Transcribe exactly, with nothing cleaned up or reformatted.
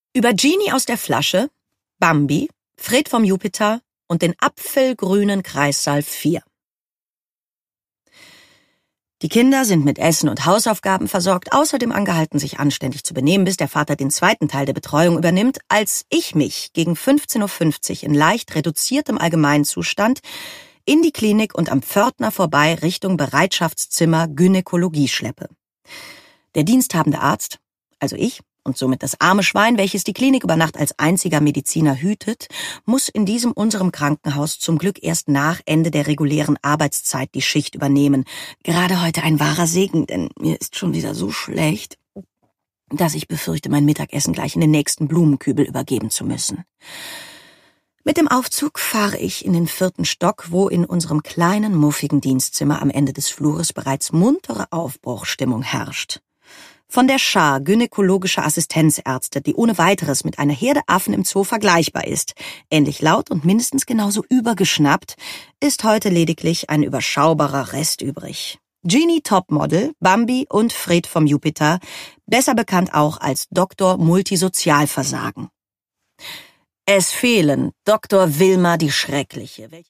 Über Genie aus der Flasche, Bambi, Fred vom Jupiter und den apfelgrünen Kreissaal vier. Die Kinder sind mit Essen und Hausaufgaben versorgt, außerdem angehalten, sich anständig zu benehmen, bis der Vater den zweiten Teil der Betreuung übernimmt, als ich mich gegen fünfzehn Uhr fünfzig in leicht reduziertem Allgemeinzustand in die Klinik und am Pförtner vorbei Richtung Bereitschaftszimmer Gynäkologie schleppe. Der diensthabende Arzt, also ich, und somit das arme Schwein, welches die Klinik über Nacht als einziger Mediziner hütet, muss in diesem unserem Krankenhaus zum Glück erst nach Ende der regulären Arbeitszeit die Schicht übernehmen. Gerade heute ein wahrer Segen, denn mir ist schon wieder so schlecht, dass ich befürchte, mein Mittagessen gleich in den nächsten Blumenkübel übergeben zu müssen. Mit dem Aufzug fahre ich in den vierten Stock, wo in unserem kleinen, muffigen Dienstzimmer am Ende des Flures bereits muntere Aufbruchstimmung herrscht. Von der Schar gynäkologischer Assistenzärzte, die ohne weiteres mit einer Herde Affen im Zoo vergleichbar ist, ähnlich laut und mindestens genauso übergeschnappt, ist heute lediglich ein überschaubarer Rest übrig. Genie Topmodel, Bambi und Fred vom Jupiter, besser bekannt auch als Doktor Multisozialversagen. Es fehlen Doktor Wilma die Schreckliche, welche